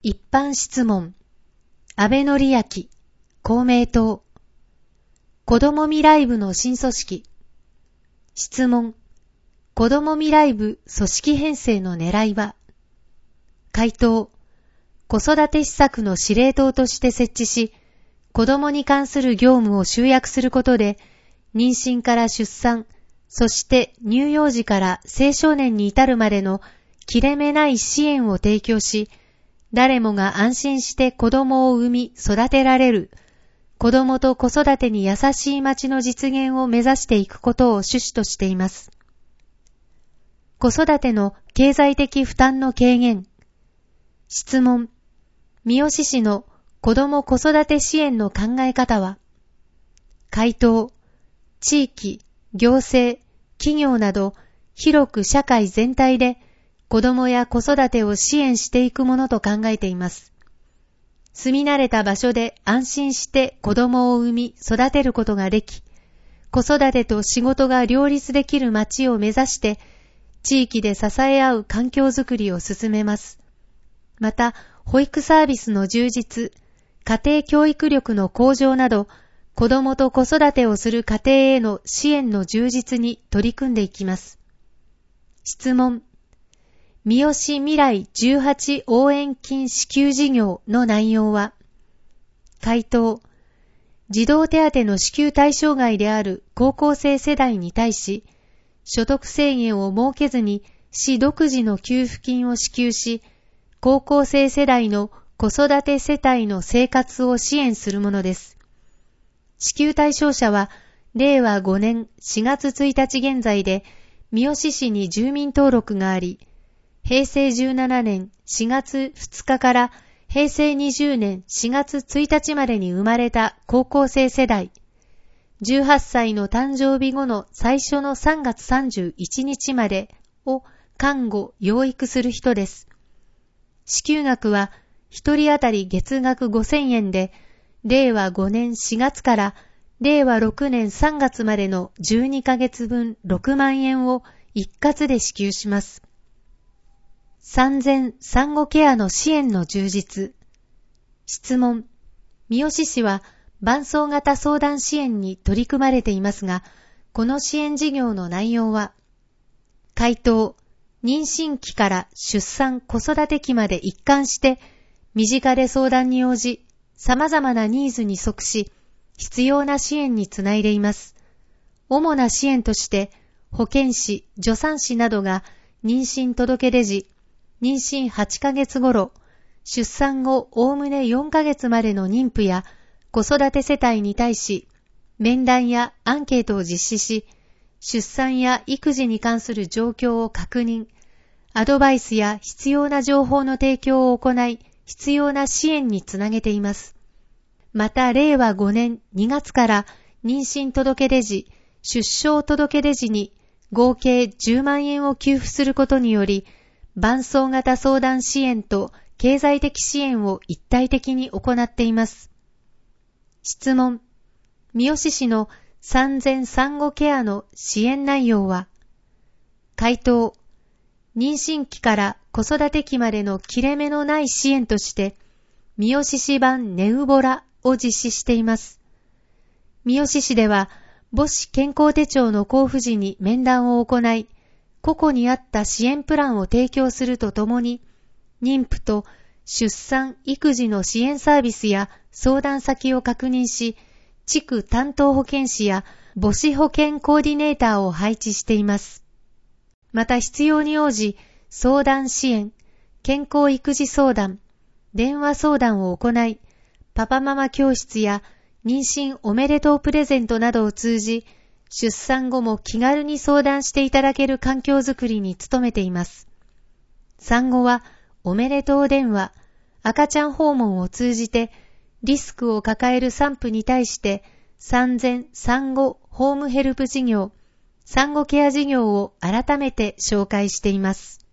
一般質問。安倍典明、公明党。子ども未来部の新組織。質問。子ども未来部組織編成の狙いは？回答。子育て施策の司令塔として設置し、子どもに関する業務を集約することで、妊娠から出産、そして乳幼児から青少年に至るまでの切れ目ない支援を提供し、誰もが安心して子供を産み育てられる、子供と子育てに優しい街の実現を目指していくことを趣旨としています。子育ての経済的負担の軽減。質問。三好市の子供子育て支援の考え方は？回答。地域、行政、企業など広く社会全体で子供や子育てを支援していくものと考えています。住み慣れた場所で安心して子供を産み育てることができ、子育てと仕事が両立できる街を目指して、地域で支え合う環境づくりを進めます。また、保育サービスの充実、家庭教育力の向上など、子供と子育てをする家庭への支援の充実に取り組んでいきます。質問。三好未来18応援金支給事業の内容は？回答。児童手当の支給対象外である高校生世代に対し、所得制限を設けずに市独自の給付金を支給し、高校生世代の子育て世帯の生活を支援するものです。支給対象者は、令和5年4月1日現在で、三好市に住民登録があり、平成17年4月2日から平成20年4月1日までに生まれた高校生世代、18歳の誕生日後の最初の3月31日までを看護・養育する人です。支給額は1人当たり月額5000円で、令和5年4月から令和6年3月までの12ヶ月分6万円を一括で支給します。産前産後ケアの支援の充実。質問。三好市は伴走型相談支援に取り組まれていますが、この支援事業の内容は？回答。妊娠期から出産・子育て期まで一貫して、身近で相談に応じ、様々なニーズに即し、必要な支援につないでいます。主な支援として、保健師、助産師などが妊娠届出時、妊娠8ヶ月頃、出産後おおむね4ヶ月までの妊婦や子育て世帯に対し、面談やアンケートを実施し、出産や育児に関する状況を確認、アドバイスや必要な情報の提供を行い、必要な支援につなげています。また、令和5年2月から妊娠届出時、出生届出時に合計10万円を給付することにより、伴走型相談支援と経済的支援を一体的に行っています。質問。三好市の産前産後ケアの支援内容は？回答。妊娠期から子育て期までの切れ目のない支援として、三好市版ネウボラを実施しています。三好市では、母子健康手帳の交付時に面談を行い、個々に合った支援プランを提供するとともに、妊婦と出産・育児の支援サービスや相談先を確認し、地区担当保健師や母子保健コーディネーターを配置しています。また必要に応じ、相談支援、健康育児相談、電話相談を行い、パパママ教室や妊娠おめでとうプレゼントなどを通じ、出産後も気軽に相談していただける環境づくりに努めています。産後はおめでとう電話、赤ちゃん訪問を通じて、リスクを抱える産婦に対して産前・産後ホームヘルプ事業、産後ケア事業を改めて紹介しています。